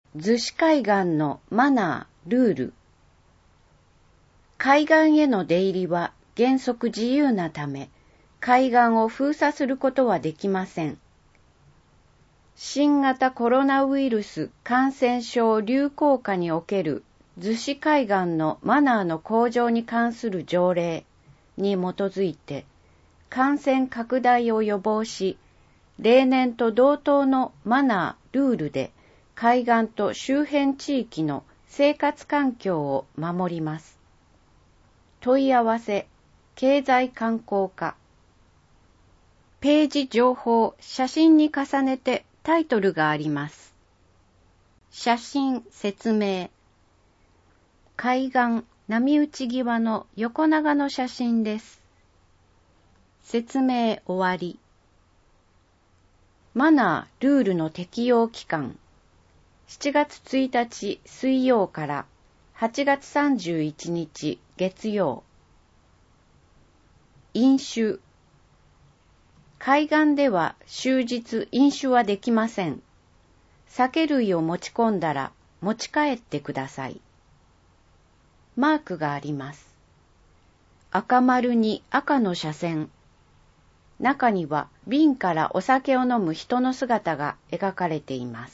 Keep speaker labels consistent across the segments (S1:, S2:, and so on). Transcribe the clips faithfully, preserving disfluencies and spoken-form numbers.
S1: 逗子海岸のマナー、ルール。海岸への出入りは原則自由なため、海岸を封鎖することはできません。新型コロナウイルス感染症流行下における逗子海岸のマナーの向上に関する条例に基づいて、感染拡大を予防し、例年と同等のマナー、ルールで海岸と周辺地域の生活環境を守ります。問い合わせ、経済観光課。ページ情報、写真に重ねてタイトルがあります。写真説明。海岸、波打ち際の横長の写真です。説明終わり。マナー・ルールの適用期間。しちがつついたち水曜からはちがつさんじゅういちにち月曜。飲酒。海岸では終日飲酒はできません。酒類を持ち込んだら持ち帰ってください。マークがあります。赤丸に赤の斜線。中には瓶からお酒を飲む人の姿が描かれています。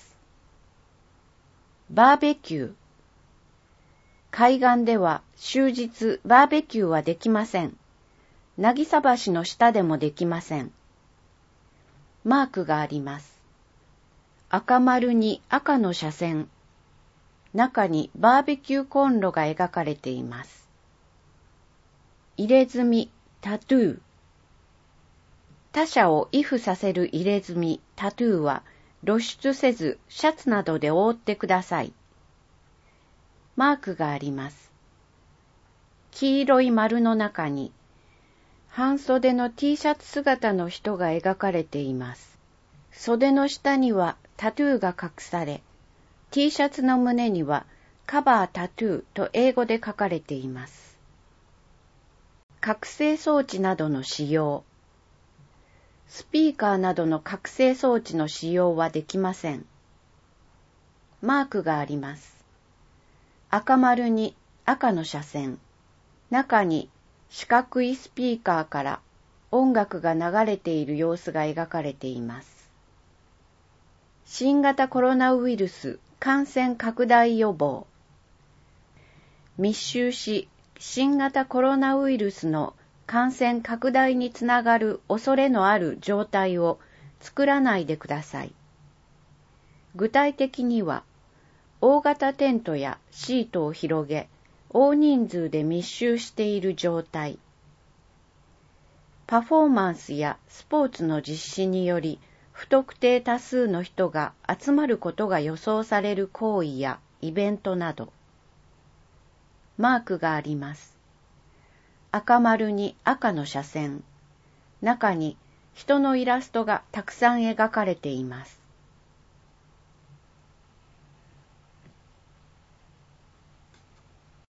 S1: バーベキュー。海岸では終日バーベキューはできません。渚橋の下でもできません。マークがあります。赤丸に赤の斜線。中にバーベキューコンロが描かれています。入れ墨、タトゥー。他者を畏怖させる入れ墨、タトゥーは露出せずシャツなどで覆ってください。マークがあります。黄色い丸の中に半袖の T シャツ姿の人が描かれています。袖の下にはタトゥーが隠され、T シャツの胸にはカバータトゥーと英語で書かれています。覚醒装置などの使用。スピーカーなどの覚醒装置の使用はできません。マークがあります。赤丸に赤の斜線。中に四角いスピーカーから音楽が流れている様子が描かれています。新型コロナウイルス感染拡大予防。密集し、新型コロナウイルスの感染拡大につながる恐れのある状態を作らないでください。具体的には、大型テントやシートを広げ、大人数で密集している状態。パフォーマンスやスポーツの実施により、不特定多数の人が集まることが予想される行為やイベントなど。マークがあります。赤丸に赤の斜線。中に人のイラストがたくさん描かれています。